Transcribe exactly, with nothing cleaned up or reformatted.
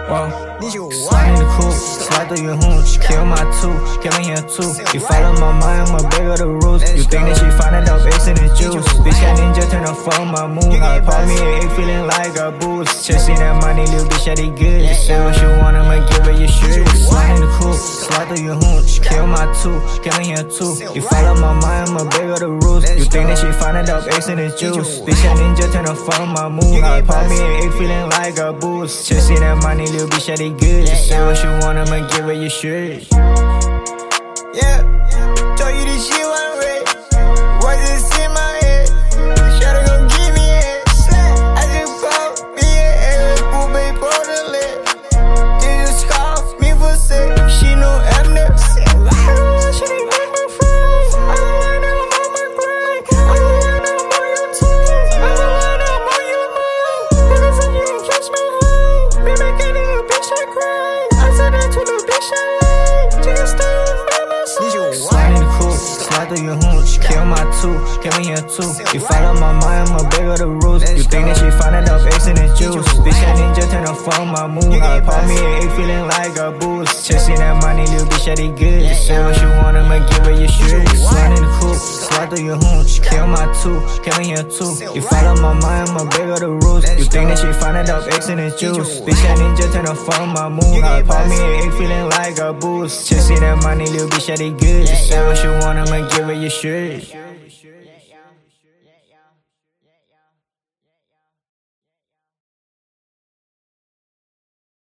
Whoa. Slide in the coupe, slide through your hooch, kill my two, kill me here too. You follow my mind, my big of the rules. You think that she find it out based in the juice. Bitch, that ninja turn up for my moon. I pop me an egg feeling like a boost. Chasing that money, little bitch, that it good. Just say what you want, I'ma give her your shit. Slide in the coupe, slide through your hooch, kill my two, kill me here too. You follow my mind, my big of the rules. You think that she find it out based in the juice. Bitch, that ninja turn up for my moon. I pop me an egg feeling like a boost. Chasing that money, little bitch, that it good. Just say what you want, I'ma give her your shit. Yeah, told you this shit wasn't real. Was this in my head? Shawty gon' give me it. I just bought me an egg, boo baby, pour the lid. They just call me for sick. She know I'm the sick. I don't want she ain't make my friend. I don't want them on my grind. I don't want them on your team. I don't want them on your mind. Because if you don't catch me high, be making a little bitch I cry. I said that to the bitch I like. Just stay by my side. Slide in the coupe, slide through your hooch, kill my two, kill me here too. You follow my mind, my big of the rules. You think that she find it out based in the juice. Bitch, that ninja turn up for my moon. I pop me an egg feeling like a boost. Chasing that money, little bitch, that it good. Just say what you want, I'ma give her your shit. Slide in the coupe, slide through your hooch, kill my two, kill me here too. You follow my mind, my big of the rules. You think that she find it out based in the juice. Bitch, that ninja turn up for my moon. I pop me an egg feeling like a boost. Chasing that money, little bitch, that it good. Just say what you want, I'ma give her your shit.